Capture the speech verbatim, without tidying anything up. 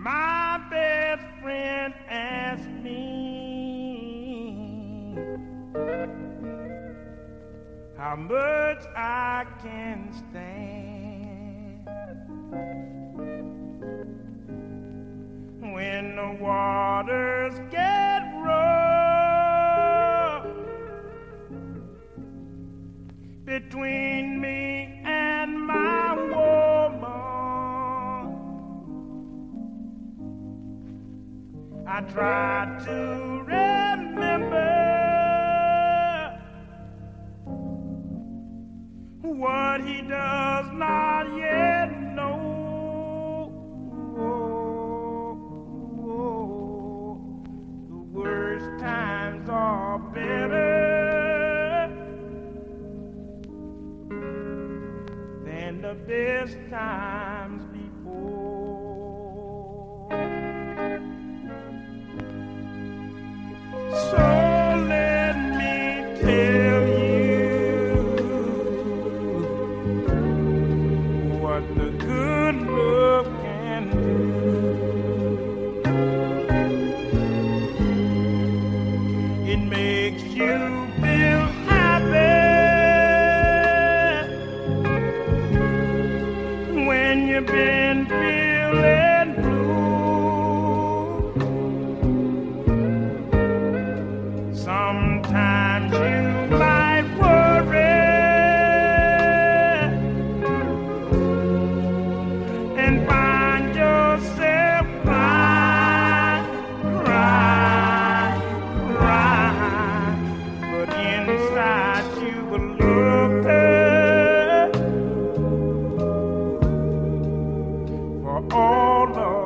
My best friend asked me how much I can stand when the waters get rough between me and my woman. I try to remember what he does not yet know. The worst times are better than the best times before. So let me tell you what the good love can do. It makes you feel happy when you've been feeling blue. Sometimes you might worry and find yourself crying, crying, crying, but inside you will love her for all of